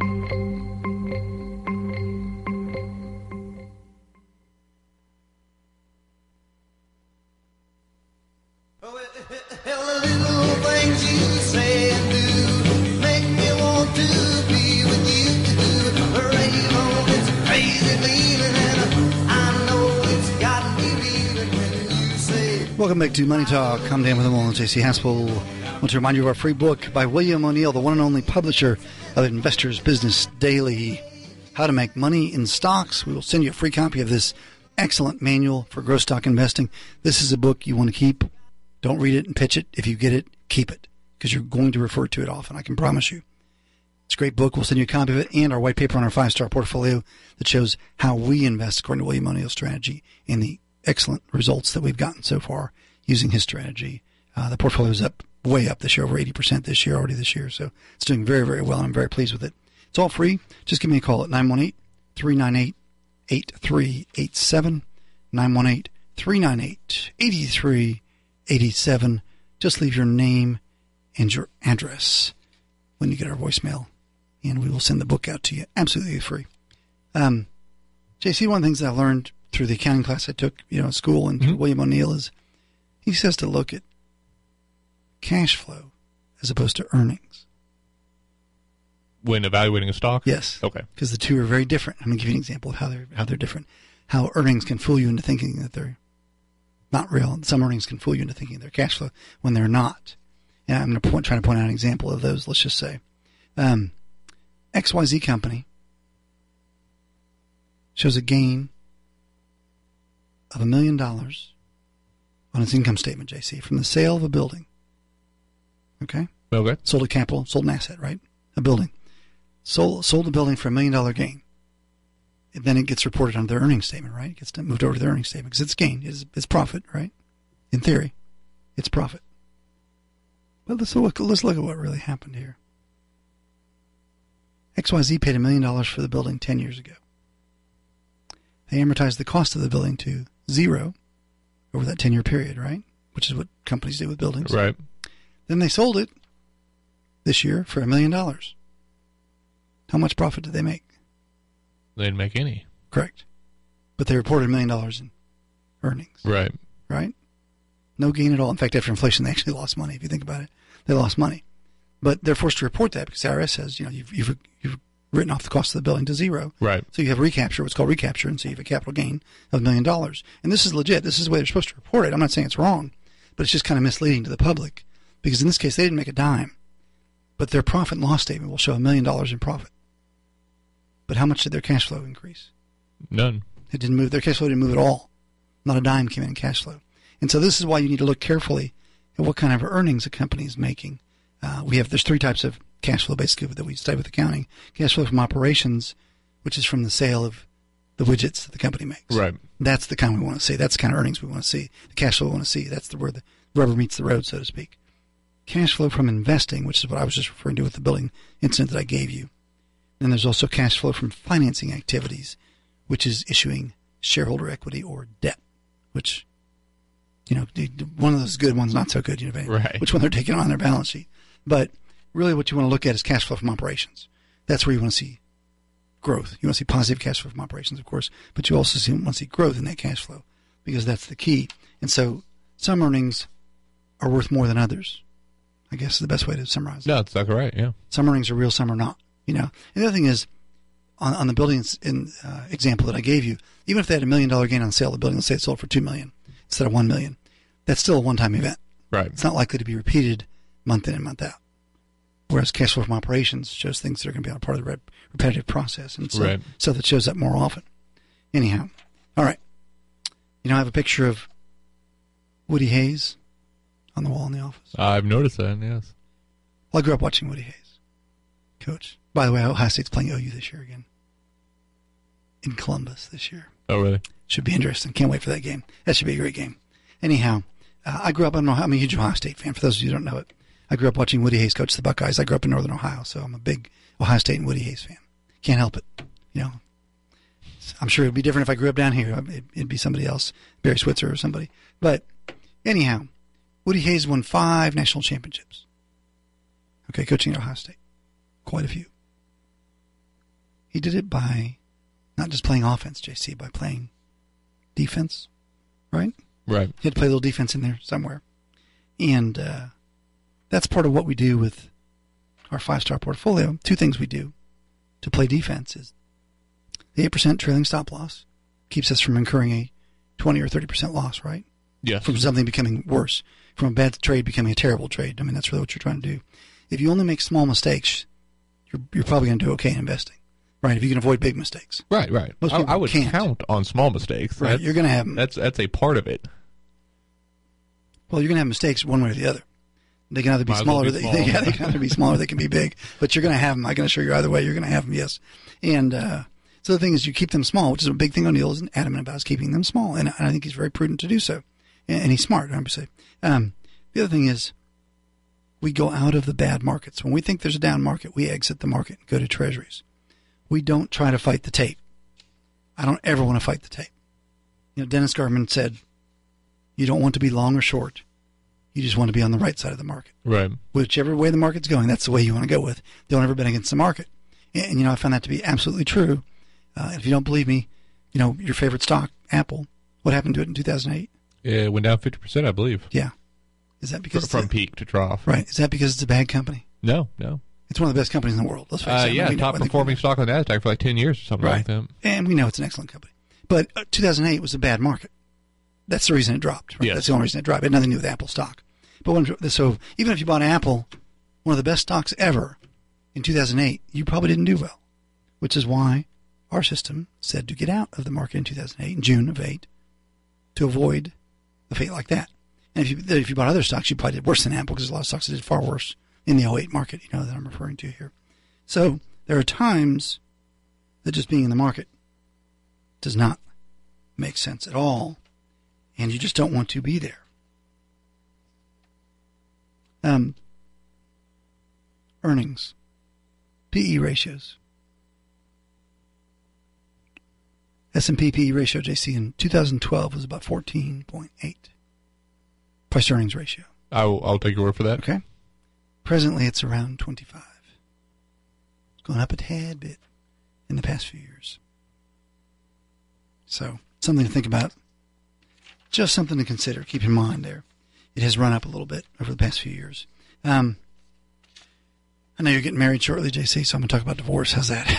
Welcome back to Money Talk. I'm Dan with them all, J C Haspel. I want to remind you of our free book by William O'Neill, the one and only publisher of Investors Business Daily, How to Make Money in Stocks. We will send you a free copy of this excellent manual for growth stock investing. This is a book you want to keep. Don't read it and pitch it. If you get it, keep it, because you're going to refer to it often, I can promise you. It's a great book. We'll send you a copy of it and our white paper on our five-star portfolio that shows how we invest according to William O'Neill's strategy and the excellent results that we've gotten so far using his strategy. Uh, the portfolio is up, way up this year, over eighty percent this year, already this year. So it's doing very, very well, and I'm very pleased with it. It's all free. Just give me a call at nine one eight, three nine eight, eight three eight seven, nine one eight, three nine eight, eight three eight seven. Just leave your name and your address when you get our voicemail, and we will send the book out to you absolutely free. Um, J C, one of the things that I learned through the accounting class I took, you know, at school and through mm-hmm. William O'Neill is he says to look at cash flow as opposed to earnings. When evaluating a stock? Yes. Okay. Because the two are very different. I'm going to give you an example of how they're how they're different. How earnings can fool you into thinking that they're not real. And some earnings can fool you into thinking they're cash flow when they're not. And I'm going to point, try to point out an example of those. Let's just say um, X Y Z company shows a gain of a million dollars on its income statement, J C, from the sale of a building. Okay? Okay. Sold a capital, sold an asset, right? A building. Sold sold a building for a million dollar gain. And then it gets reported on their earnings statement, right? It gets moved over to their earnings statement because it's gain. It's, it's profit, right? In theory, it's profit. But let's look, let's look at what really happened here. X Y Z paid a million dollars for the building ten years ago. They amortized the cost of the building to zero over that ten-year period, right? Which is what companies do with buildings. Right. Then they sold it this year for a million dollars. How much profit did they make? They didn't make any. Correct. But they reported a million dollars in earnings. Right. Right? No gain at all. In fact, after inflation, they actually lost money. If you think about it, they lost money. But they're forced to report that because the I R S says, you know, you've, you've, you've written off the cost of the building to zero. Right. So you have recapture, what's called recapture, and so you have a capital gain of a million dollars. And this is legit. This is the way they're supposed to report it. I'm not saying it's wrong, but it's just kind of misleading to the public because in this case, they didn't make a dime. But their profit and loss statement will show a million dollars in profit. But how much did their cash flow increase? None. It didn't move. Their cash flow didn't move at all. Not a dime came in cash flow. And so this is why you need to look carefully at what kind of earnings a company is making. Uh, we have, there's three types of cash flow basically that we study with accounting. Cash flow from operations, which is from the sale of the widgets that the company makes. Right. That's the kind we want to see. That's the kind of earnings we want to see. The cash flow we want to see. That's the where the rubber meets the road, so to speak. Cash flow from investing, which is what I was just referring to with the building incident that I gave you. And there's also cash flow from financing activities, which is issuing shareholder equity or debt, which, you know, one of those good, one's not so good, you know, right. Which one they're taking on their balance sheet. But really what you want to look at is cash flow from operations. That's where you want to see growth. You want to see positive cash flow from operations, of course, but you also see, want to see growth in that cash flow because that's the key. And so some earnings are worth more than others, I guess is the best way to summarize it. No, that's exactly right, yeah. Some earnings are real, some are not. You know, and the other thing is, on, on the building in, uh, example that I gave you, even if they had a million dollar gain on the sale of the building, let's say it sold for two million instead of one million, that's still a one-time event. Right. It's not likely to be repeated month in and month out. Whereas cash flow from operations shows things that are going to be a part of the repetitive process, and so right. so that shows up more often. Anyhow, all right. You know, I have a picture of Woody Hayes on the wall in the office. I've noticed that. Yes. Well, I grew up watching Woody Hayes, coach. By the way, Ohio State's playing O U this year again. In Columbus this year. Oh, really? Should be interesting. Can't wait for that game. That should be a great game. Anyhow, uh, I grew up, I don't know, I'm a huge Ohio State fan, for those of you who don't know it. I grew up watching Woody Hayes coach the Buckeyes. I grew up in Northern Ohio, so I'm a big Ohio State and Woody Hayes fan. Can't help it. You know, I'm sure it'd be different if I grew up down here. It'd be somebody else, Barry Switzer or somebody. But anyhow, Woody Hayes won five national championships. Okay, coaching at Ohio State. Quite a few. He did it by not just playing offense, J C, by playing defense, right? Right. He had to play a little defense in there somewhere. And uh, that's part of what we do with our five-star portfolio. Two things we do to play defense is the eight percent trailing stop loss keeps us from incurring a twenty or thirty percent loss, right? Yes. From something becoming worse, from a bad trade becoming a terrible trade. I mean, that's really what you're trying to do. If you only make small mistakes, you're, you're probably going to do okay in investing, right? If you can avoid big mistakes. Right, right. Most I, people I would can't. count on small mistakes. Right, That's, you're going to have them. That's, that's a part of it. Well, you're going to have mistakes one way or the other. They can either be Might as well smaller, be they, small. they, yeah, they can either be smaller, they can be big, but you're going to have them. I can assure you either way, you're going to have them, yes. And uh, so the thing is, you keep them small, which is a big thing O'Neill is adamant about, is keeping them small, and I think he's very prudent to do so. And, and he's smart, I would say. Um, the other thing is, we go out of the bad markets. When we think there's a down market, we exit the market and go to treasuries. We don't try to fight the tape. I don't ever want to fight the tape. You know, Dennis Gartman said, you don't want to be long or short. You just want to be on the right side of the market. Right. Whichever way the market's going, that's the way you want to go with. Don't ever bet against the market. And, and you know, I found that to be absolutely true. Uh, if you don't believe me, you know, your favorite stock, Apple, what happened to it in two thousand eight? It went down fifty percent, I believe. Yeah. Is that because From, it's from a, peak to trough. Right. Is that because it's a bad company? No, no. It's one of the best companies in the world. Let's face Uh, it. yeah, We know- top I think we performing know. stock on the NASDAQ for like ten years or something Right. like that. And we know it's an excellent company. But uh, two thousand eight was a bad market. That's the reason it dropped. Right? Yes. That's the only reason it dropped. It had nothing to do with Apple stock. But when, so even if you bought Apple, one of the best stocks ever in two thousand eight, you probably didn't do well, which is why our system said to get out of the market in two thousand eight, in June of eight, to avoid a fate like that. And if you if you bought other stocks, you probably did worse than Apple, because there's a lot of stocks that did far worse in the oh eight market, you know, that I'm referring to here. So there are times that just being in the market does not make sense at all, and you just don't want to be there. Um, earnings, P E ratios. S and P P E ratio, J C, in two thousand twelve was about fourteen point eight. Price earnings ratio. I'll, I'll take your word for that. Okay. Presently, it's around twenty-five. It's going up a tad bit in the past few years. So, something to think about. Just something to consider. Keep in mind there. It has run up a little bit over the past few years. Um, I know you're getting married shortly, J C, so I'm going to talk about divorce. How's that?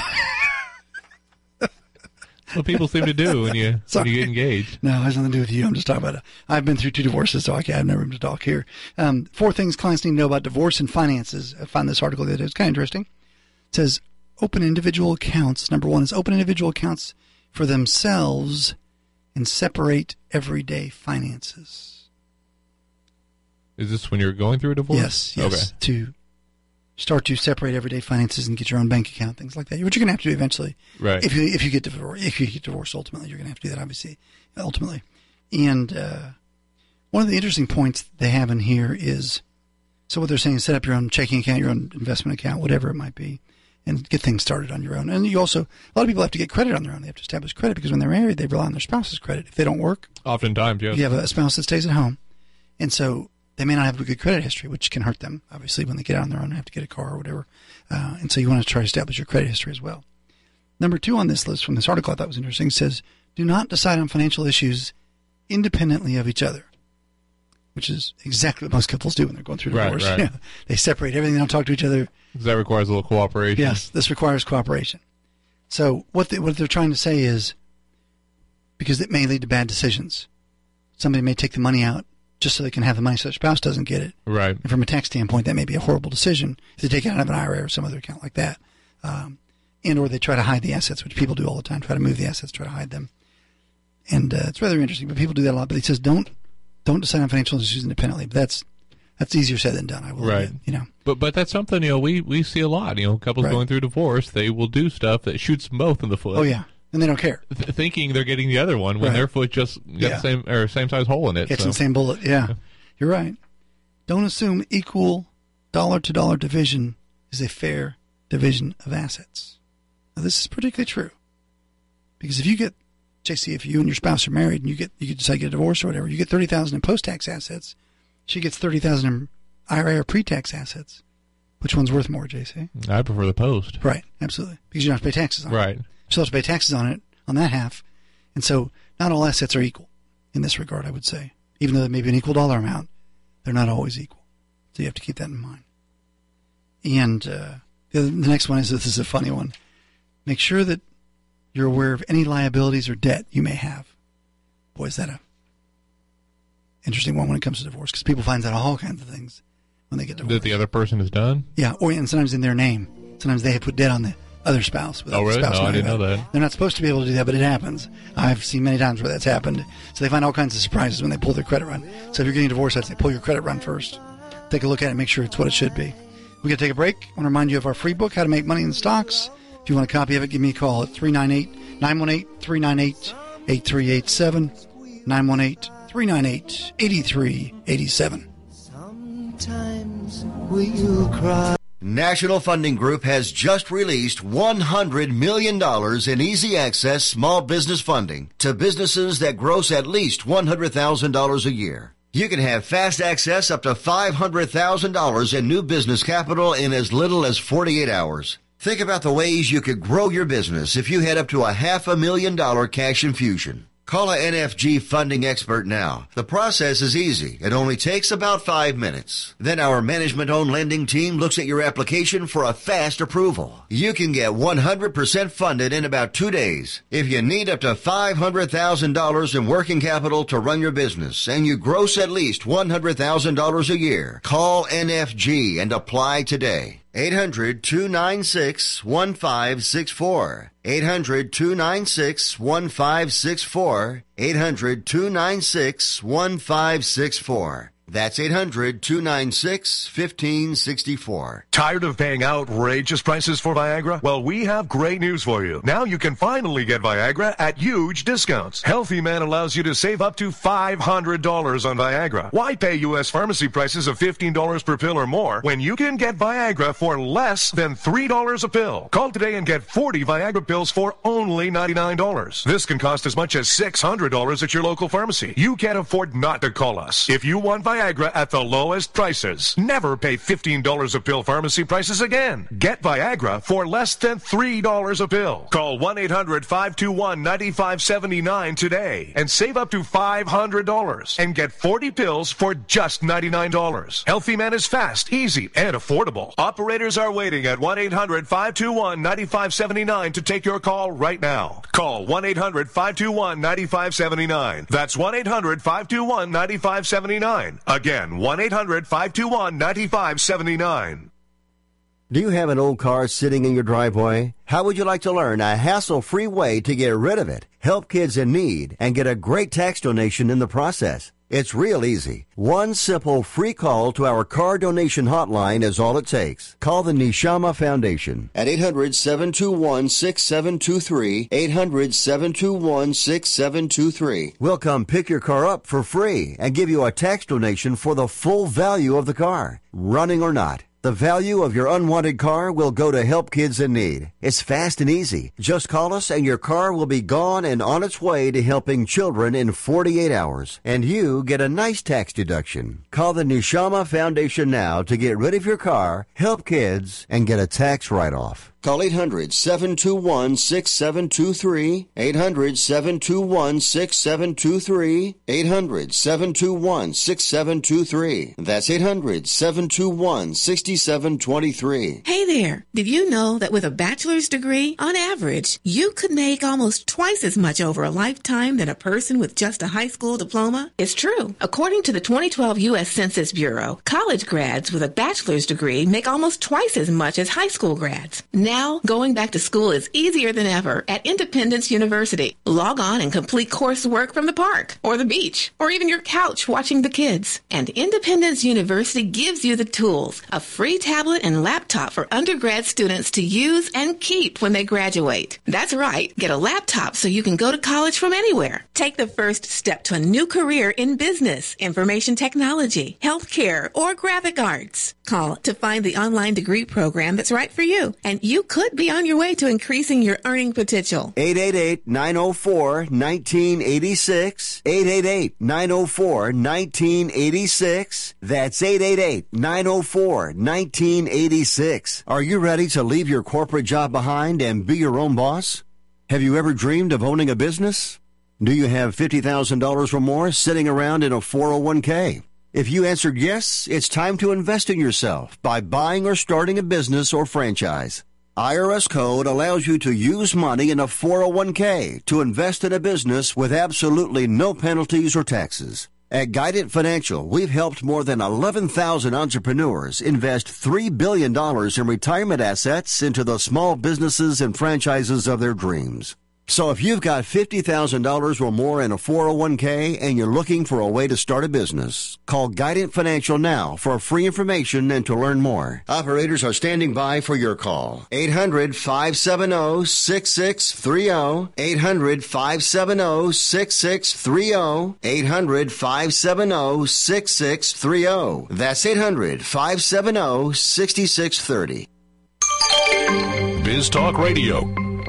What people seem to do when you, when you get engaged. No, it has nothing to do with you. I'm just talking about it. I've been through two divorces, so I have no room to talk here. Um, four things clients need to know about divorce and finances. I found this article the other day. It's kind of interesting. It says open individual accounts. Number one is open individual accounts for themselves and separate everyday finances. Is this when you're going through a divorce? Yes, yes. Okay. To start to separate everyday finances and get your own bank account, things like that. Which you're going to have to do eventually. Right. If you if you get divorced, if you get divorced, ultimately you're going to have to do that. Obviously, ultimately. And uh, one of the interesting points they have in here is, so what they're saying is set up your own checking account, your own investment account, whatever it might be, and get things started on your own. And you also, a lot of people have to get credit on their own. They have to establish credit because when they're married, they rely on their spouse's credit. If they don't work, Oftentimes, yes. you have a spouse that stays at home, and so they may not have a good credit history, which can hurt them, obviously, when they get out on their own and have to get a car or whatever. Uh, and so you want to try to establish your credit history as well. Number two on this list from this article I thought was interesting says, do not decide on financial issues independently of each other, which is exactly what most couples do when they're going through Right, divorce. right. Yeah. They separate everything. They don't talk to each other. Because that requires a little cooperation. Yes, this requires cooperation. So what, they, what they're trying to say is, because it may lead to bad decisions, somebody may take the money out just so they can have the money so their spouse doesn't get it. Right. And from a tax standpoint, that may be a horrible decision if they take it out of an I R A or some other account like that. Um, and or they try to hide the assets, which people do all the time, try to move the assets, try to hide them. And uh, it's rather interesting, but people do that a lot. But he says don't don't decide on financial issues independently. But that's that's easier said than done, I will Right. admit, you know. But but that's something, you know, we, we see a lot. You know, couples Right. going through divorce, they will do stuff that shoots them both in the foot. Oh, yeah. And they don't care. Th- thinking they're getting the other one when Right. their foot just got Yeah. the same or same size hole in it. Catching so. the same bullet, yeah. You're right. Don't assume equal dollar-to-dollar division is a fair division of assets. Now, this is particularly true because if you get, J C, if you and your spouse are married and you get you decide to get a divorce or whatever, you get thirty thousand dollars in post-tax assets. She gets thirty thousand dollars in I R A or pre-tax assets. Which one's worth more, J C? I prefer the post. Right, absolutely, because you don't have to pay taxes on right. it. Right, you still have to pay taxes on it on that half, and so not all assets are equal in this regard. I would say, even though they may be an equal dollar amount, they're not always equal. So you have to keep that in mind. And uh, the, the next one is, this is a funny one. Make sure that you're aware of any liabilities or debt you may have. Boy, is that a interesting one when it comes to divorce, because people find out all kinds of things when they get divorced. That the other person has done? Yeah, or and sometimes in their name. Sometimes they have put debt on the other spouse. Oh, really? Spouse no, I didn't know that. They're not supposed to be able to do that, but it happens. I've seen many times where that's happened. So they find all kinds of surprises when they pull their credit run. So if you're getting divorced, I'd say pull your credit run first. Take a look at it and make sure it's what it should be. We're going to take a break. I want to remind you of our free book, How to Make Money in Stocks. If you want a copy of it, give me a call at three nine eight, nine one eight, three nine eight, eight three eight seven, nine one eight, three nine eight, eight three eight seven. Sometimes will you cry? National Funding Group has just released one hundred million dollars in easy access small business funding to businesses that gross at least one hundred thousand dollars a year. You can have fast access up to five hundred thousand dollars in new business capital in as little as forty-eight hours. Think about the ways you could grow your business if you had up to a half a million dollar cash infusion. Call a N F G funding expert now. The process is easy. It only takes about five minutes. Then our management-owned lending team looks at your application for a fast approval. You can get one hundred percent funded in about two days. If you need up to five hundred thousand dollars in working capital to run your business and you gross at least one hundred thousand dollars a year, call N F G and apply today. eight hundred, two nine six, one five six four. eight hundred, two nine six, one five six four. eight hundred, two nine six, one five six four. That's eight hundred, two nine six, one five six four. Tired of paying outrageous prices for Viagra? Well, we have great news for you. Now you can finally get Viagra at huge discounts. Healthy Man allows you to save up to five hundred dollars on Viagra. Why pay U S pharmacy prices of fifteen dollars per pill or more when you can get Viagra for less than three dollars a pill? Call today and get forty Viagra pills for only ninety-nine dollars. This can cost as much as six hundred dollars at your local pharmacy. You can't afford not to call us. If you want Viagra at the lowest prices, never pay fifteen dollars a pill pharmacy prices again. Get Viagra for less than three dollars a pill. Call one eight hundred, five two one, nine five seven nine today and save up to five hundred dollars and get forty pills for just ninety-nine dollars. Healthy Man is fast, easy, and affordable. Operators are waiting at one eight hundred, five two one, nine five seven nine to take your call right now. Call one eight hundred, five two one, nine five seven nine. That's one eight hundred, five two one, nine five seven nine. Again, one eight hundred, five two one, nine five seven nine. Do you have an old car sitting in your driveway? How would you like to learn a hassle-free way to get rid of it, help kids in need, and get a great tax donation in the process? It's real easy. One simple free call to our car donation hotline is all it takes. Call the Neshama Foundation at eight hundred, seven two one, six seven two three, eight hundred, seven two one, six seven two three. We'll come pick your car up for free and give you a tax donation for the full value of the car, running or not. The value of your unwanted car will go to help kids in need. It's fast and easy. Just call us and your car will be gone and on its way to helping children in forty-eight hours. And you get a nice tax deduction. Call the Neshama Foundation now to get rid of your car, help kids, and get a tax write-off. Call eight hundred, seven two one, six seven two three, eight hundred, seven two one, six seven two three, eight hundred, seven two one, six seven two three. That's eight hundred, seven two one, six seven two three. Hey there, did you know that with a bachelor's degree, on average, you could make almost twice as much over a lifetime than a person with just a high school diploma? It's true. According to the twenty twelve U S Census Bureau, college grads with a bachelor's degree make almost twice as much as high school grads. Now, going back to school is easier than ever at Independence University. Log on and complete coursework from the park, or the beach, or even your couch watching the kids. And Independence University gives you the tools, a free tablet and laptop for undergrad students to use and keep when they graduate. That's right. Get a laptop so you can go to college from anywhere. Take the first step to a new career in business, information technology, healthcare, or graphic arts. Call to find the online degree program that's right for you, and you could be on your way to increasing your earning potential. eight eight eight, nine oh four, one nine eight six. eight eight eight, nine oh four, one nine eight six. That's eight eight eight, nine oh four, one nine eight six. Are you ready to leave your corporate job behind and be your own boss? Have you ever dreamed of owning a business? Do you have fifty thousand dollars or more sitting around in a four oh one k? If you answered yes, it's time to invest in yourself by buying or starting a business or franchise. I R S Code allows you to use money in a four oh one k to invest in a business with absolutely no penalties or taxes. At Guidant Financial, we've helped more than eleven thousand entrepreneurs invest three billion dollars in retirement assets into the small businesses and franchises of their dreams. So if you've got fifty thousand dollars or more in a four oh one k and you're looking for a way to start a business, call Guidant Financial now for free information and to learn more. Operators are standing by for your call. eight hundred, five seven zero, six six three zero. eight hundred, five seven zero, six six three zero. eight hundred, five seven zero, six six three zero. That's eight hundred, five seven zero, six six three zero. Biz Talk Radio.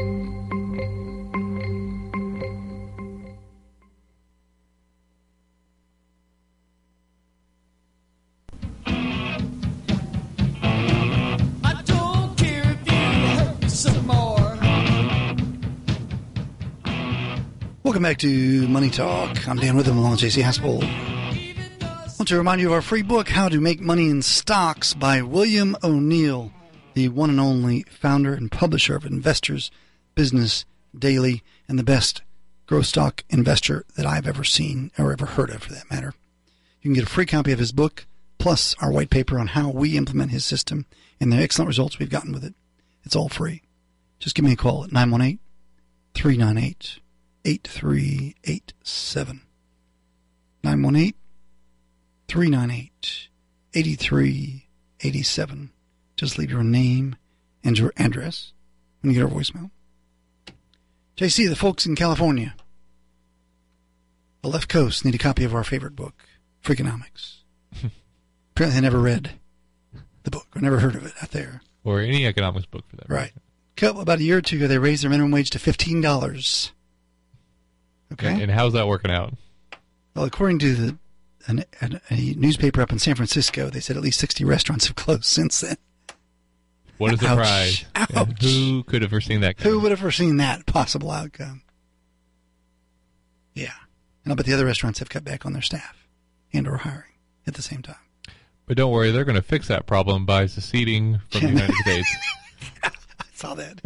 Welcome back to Money Talk. I'm Dan Witham along with J C Haspel. I want to remind you of our free book, How to Make Money in Stocks by William O'Neill, the one and only founder and publisher of Investors Business Daily and the best growth stock investor that I've ever seen or ever heard of, for that matter. You can get a free copy of his book, plus our white paper on how we implement his system and the excellent results we've gotten with it. It's all free. Just give me a call at nine one eight, three nine eight, eight three eight seven. nine one eight, three nine eight, eight three eight seven. Just leave your name and your address when you get our voicemail. J C, the folks in California, the left coast, need a copy of our favorite book, Freakonomics. Apparently they never read the book or never heard of it out there. Or any economics book for that. Right. Couple, about a year or two ago, they raised their minimum wage to fifteen dollars. Okay. And, and how's that working out? Well, according to the an, an, a newspaper up in San Francisco, they said at least sixty restaurants have closed since then. What a surprise. Ouch. Yeah, who could have foreseen that? Who would have foreseen that possible outcome? Yeah. And I bet the other restaurants have cut back on their staff and or hiring at the same time. But don't worry, they're going to fix that problem by seceding from the United States. I saw that.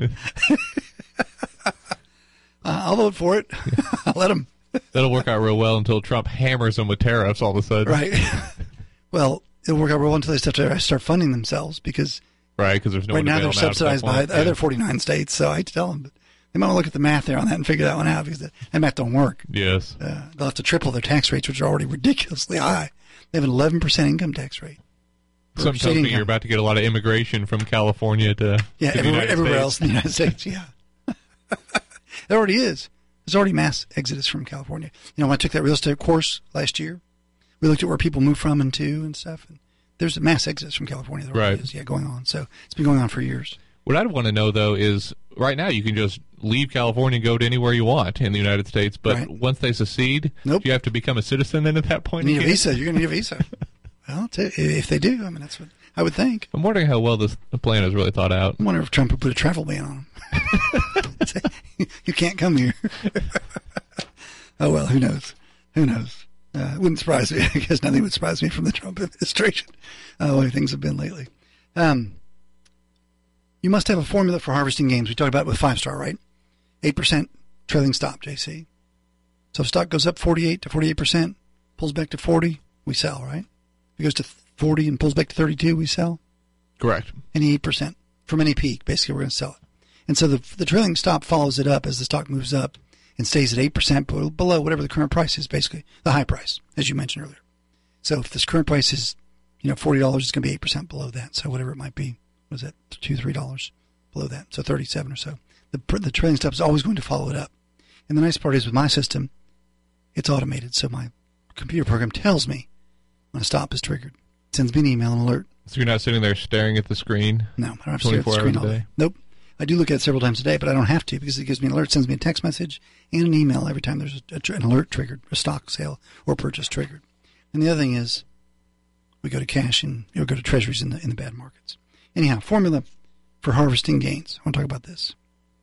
uh, I'll vote for it. I'll let them. That'll work out real well until Trump hammers them with tariffs all of a sudden. Right. Well, it'll work out real well until they start to start funding themselves because right, because there's no right one to now bail they're them out subsidized by the yeah. other forty-nine states. So I hate to tell them, but they might want to look at the math there on that and figure that one out because that math don't work. Yes. Uh, they'll have to triple their tax rates, which are already ridiculously high. They have an eleven percent income tax rate. Some tells me you're about to get a lot of immigration from California to, yeah, to everywhere, the everywhere States. else in the United States, yeah. There already is. There's already mass exodus from California. You know, when I took that real estate course last year, we looked at where people move from and to and stuff, and there's a mass exodus from California that already right. is, yeah, going on. So it's been going on for years. What I'd want to know, though, is right now you can just leave California and go to anywhere you want in the United States, but right. once they secede, nope. you have to become a citizen then at that point? You need again? a visa. You're going to need a visa. Well, if they do, I mean, that's what I would think. I'm wondering how well this plan is really thought out. I wonder if Trump would put a travel ban on them. Say, you can't come here. Oh, well, who knows? Who knows? Uh, it wouldn't surprise me. I guess nothing would surprise me from the Trump administration, uh, the way things have been lately. Um, you must have a formula for harvesting gains. We talked about it with Five Star, right? eight percent trailing stop, J C. So if stock goes up forty-eight to forty-eight percent, pulls back to forty, we sell, right? If it goes to forty and pulls back to thirty-two, we sell? Correct. Any eight percent from any peak, basically, we're going to sell it. And so the the trailing stop follows it up as the stock moves up and stays at eight percent below whatever the current price is, basically, the high price, as you mentioned earlier. So if this current price is, you know, forty dollars, it's going to be eight percent below that. So whatever it might be, was that two, three dollars below that, so thirty-seven or so. The the trailing stop is always going to follow it up. And the nice part is with my system, it's automated, so my computer program tells me when a stop is triggered. It sends me an email and alert. So you're not sitting there staring at the screen? No, I don't have to stare at the screen all day. Nope. I do look at it several times a day, but I don't have to because it gives me an alert, sends me a text message and an email every time there's a, a, an alert triggered, a stock sale or purchase triggered. And the other thing is we go to cash and you'll go to treasuries in the in the bad markets. Anyhow, formula for harvesting gains. I want to talk about this.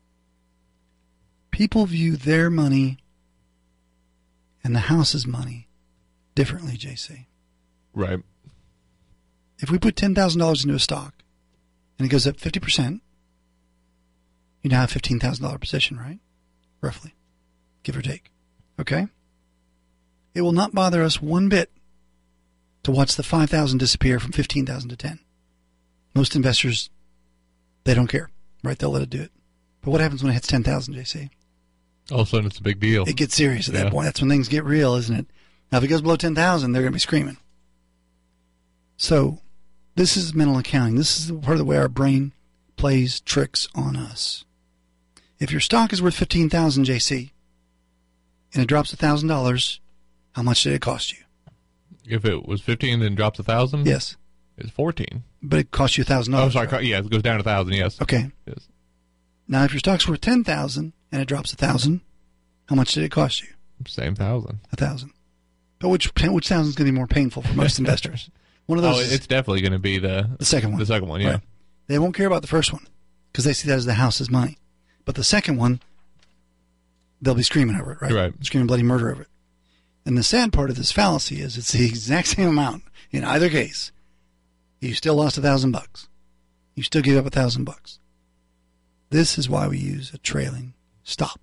People view their money and the house's money differently, J C. Right. If we put ten thousand dollars into a stock and it goes up fifty percent, you now have a fifteen thousand dollars position, right? Roughly, give or take. Okay? It will not bother us one bit to watch the five thousand dollars disappear from fifteen thousand dollars to ten. Most investors, they don't care, right? They'll let it do it. But what happens when it hits ten thousand dollars, J C? All of a sudden, it's a big deal. It gets serious at yeah. that point. That's when things get real, isn't it? Now, if it goes below ten thousand dollars, they're going to be screaming. So, this is mental accounting. This is part of the way our brain plays tricks on us. If your stock is worth fifteen thousand dollars, J C, and it drops one thousand dollars, how much did it cost you? If it was fifteen and then drops one thousand dollars? Yes. It's fourteen. But it cost you one thousand dollars. Oh, sorry. Right? Yeah, it goes down to one thousand dollars, yes. Okay. Yes. Now, if your stock's worth ten thousand dollars and it drops one thousand dollars, how much did it cost you? Same thousand. one thousand dollars. But which which thousand is going to be more painful for most investors? One of those. Oh, is, it's definitely going to be the the second one. The second one, yeah. Right. They won't care about the first one because they see that as the house's money. But the second one, they'll be screaming over it, right? Right. Screaming bloody murder over it. And the sad part of this fallacy is it's the exact same amount in either case. You still lost a thousand bucks. You still gave up a thousand bucks. This is why we use a trailing stop.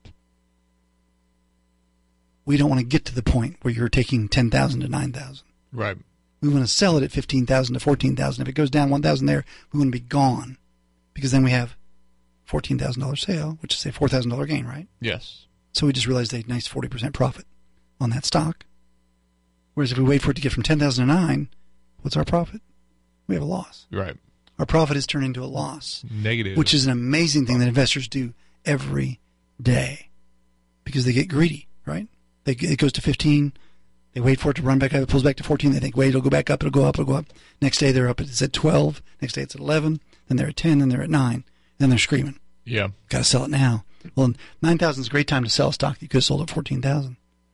We don't want to get to the point where you're taking ten thousand to nine thousand. Right. We want to sell it at fifteen thousand to fourteen thousand. If it goes down one thousand there, we want to be gone because then we have fourteen thousand dollars sale, which is a four thousand dollars gain, right? Yes. So we just realized a nice forty percent profit on that stock. Whereas if we wait for it to get from ten thousand to nine, what's our profit? We have a loss. Right. Our profit is turned into a loss. Negative. Which is an amazing thing that investors do every day because they get greedy, right? They, it goes to fifteen. They wait for it to run back up. It pulls back to fourteen. They think, wait, it'll go back up. It'll go up. It'll go up. Next day they're up. It's at twelve. Next day it's at eleven. Then they're at ten. Then they're at nine. Then they're screaming. Yeah. Got to sell it now. Well, nine thousand is a great time to sell a stock. You could have sold at fourteen thousand.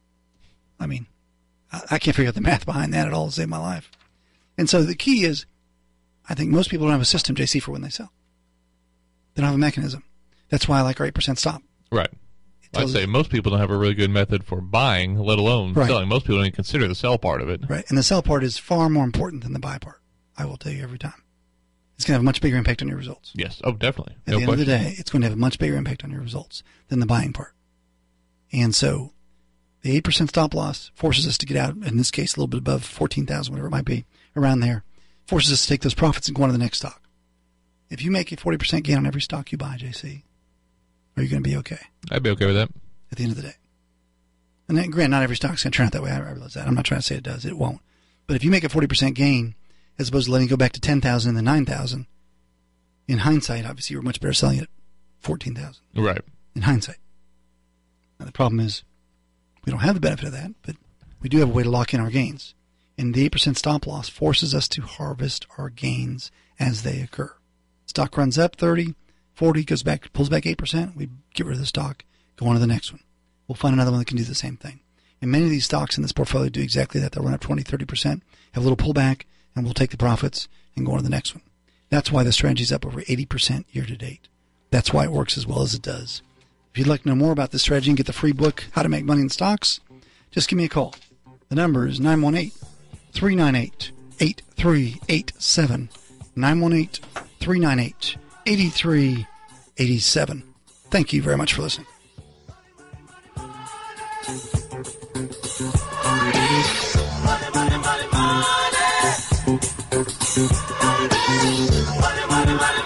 I mean, I, I can't figure out the math behind that at all to save my life. And so the key is, I think most people don't have a system, J C, for when they sell. They don't have a mechanism. That's why I like our eight percent stop. Right. I'd say most people don't have a really good method for buying, let alone right. selling. Most people don't even consider the sell part of it. Right. And the sell part is far more important than the buy part. I will tell you every time. It's going to have a much bigger impact on your results. Yes. Oh, definitely. At no the end question. of the day, it's going to have a much bigger impact on your results than the buying part. And so the eight percent stop loss forces us to get out, in this case, a little bit above fourteen thousand, whatever it might be, around there, forces us to take those profits and go on to the next stock. If you make a forty percent gain on every stock you buy, J C, are you going to be okay? I'd be okay with that. At the end of the day. And then, granted, not every stock's going to turn out that way. I realize that. I'm not trying to say it does. It won't. But if you make a forty percent gain, as opposed to letting it go back to ten thousand and then nine thousand, in hindsight, obviously, you were much better selling it at fourteen thousand. Right. In hindsight. Now, the problem is we don't have the benefit of that, but we do have a way to lock in our gains. And the eight percent stop loss forces us to harvest our gains as they occur. Stock runs up thirty, forty, goes back, pulls back eight percent. We get rid of the stock, go on to the next one. We'll find another one that can do the same thing. And many of these stocks in this portfolio do exactly that. They'll run up twenty, thirty percent, have a little pullback, and we'll take the profits and go on to the next one. That's why the strategy's up over eighty percent year to date. That's why it works as well as it does. If you'd like to know more about this strategy and get the free book, How to Make Money in Stocks, just give me a call. The number is nine one eight, three nine eight, eight three eight seven. nine one eight, three nine eight, eight three eight seven. Thank you very much for listening.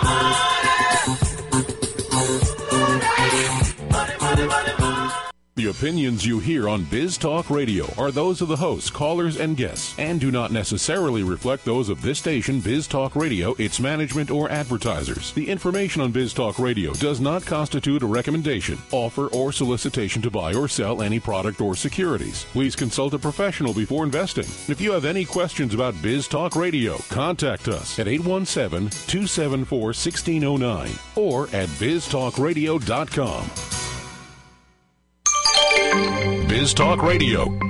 The opinions you hear on Biz Talk Radio are those of the hosts, callers, and guests, and do not necessarily reflect those of this station, Biz Talk Radio, its management, or advertisers. The information on Biz Talk Radio does not constitute a recommendation, offer, or solicitation to buy or sell any product or securities. Please consult a professional before investing. If you have any questions about Biz Talk Radio, contact us at eight one seven, two seven four, one six zero nine or at biz talk radio dot com. Biz Talk Radio.